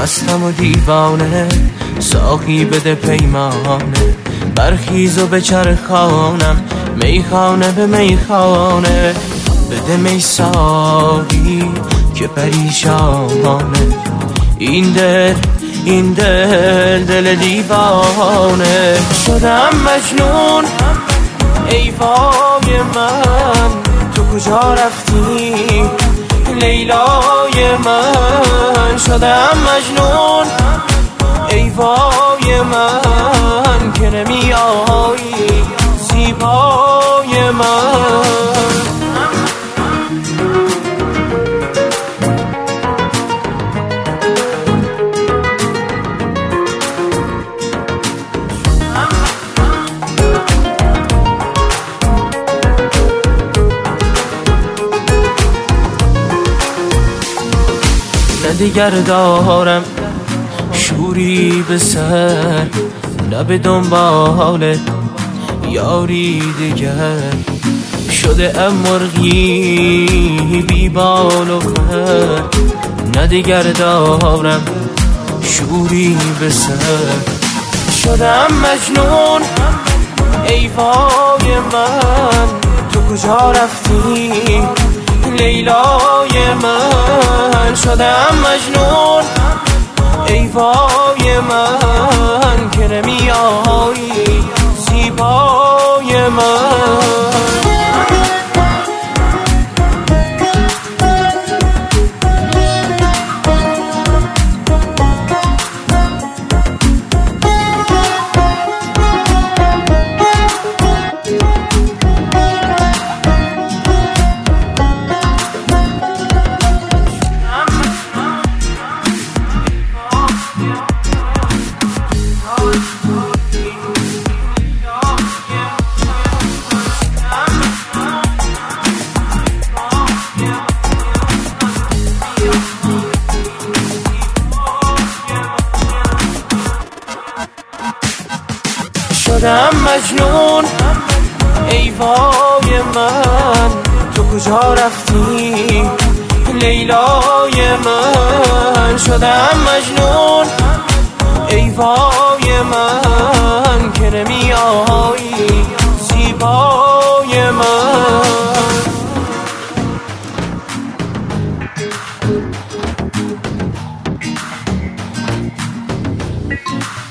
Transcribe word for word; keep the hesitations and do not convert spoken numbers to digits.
مستم و دیوانه، ساقی بده پیمانه، برخیز و به چرخانم، میخانه به میخانه. بده می ساقی که پریشانه، این دل این دل دل دیوانه. شدم مجنون ای وای من، تو کجا رفتی لیلای من؟ شدم مجنون ای وای من، که نمی آیی زیبای من. نه دیگر دارم شوری به سر، نه به دنبال یاری دیگر. شده ام مرغی بی بال و پر، نه دیگر دارم شوری به سر. شدم مجنون ای وای من، تو کجا رفتی لیلای من؟ شدم مجنون ای وای من، که نمی آیی زیبای من. شدم مجنون ای وای من، تو کجا رفتی لیلای من؟ شدم مجنون ای وای من، که نمی آیی زیبای من.